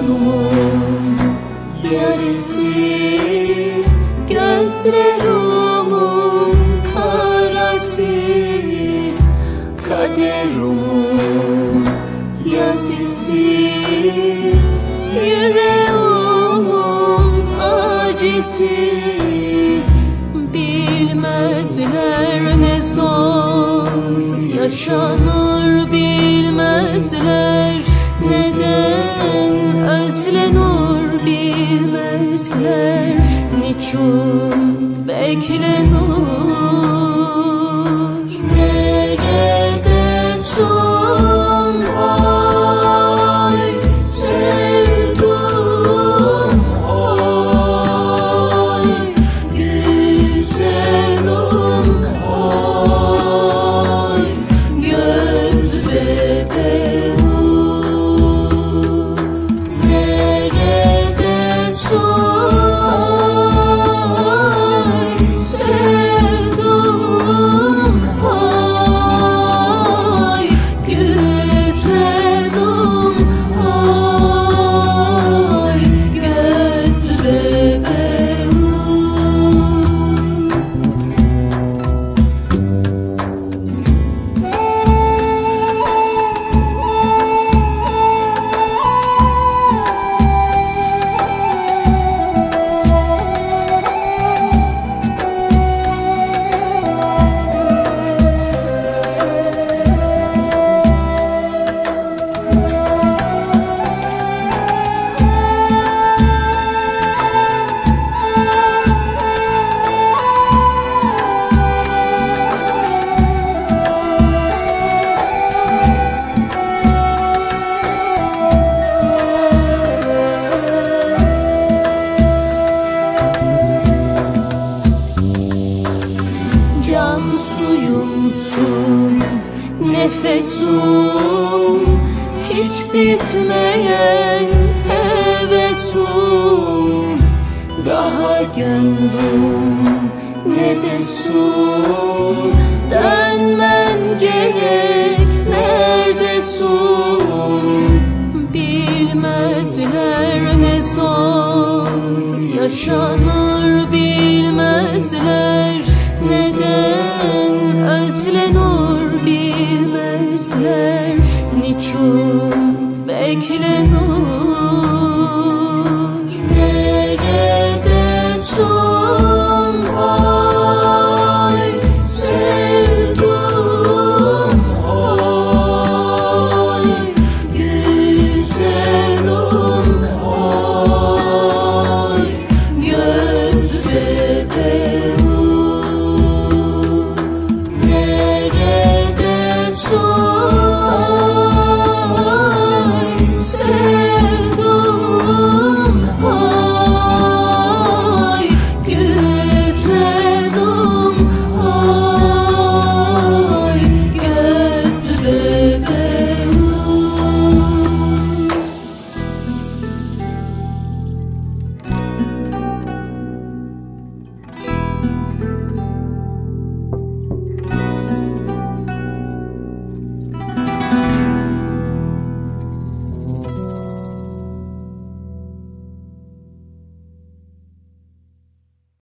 canımın yarısı, gözlerimin karası, kaderimin yazısı, yüreğimin acısı. Bilmezler ne zor yaşanır, bilmezler neden özlenir, bilmezler niçin beklenir. Neredesin ay sevdum, ay güzelim, ay göz bebeğim. Neredesin ay sevdum, ay güzelim, ay göz bebeğim. Can suyumsun, nefesim, hiç bitmeyen hevesim. Daha gönlüm ne desin, dönmen gerek neredesin. Bilmezler ne zor yaşanır, bilmezler neden özlenir, bilmezler niçin beklenir.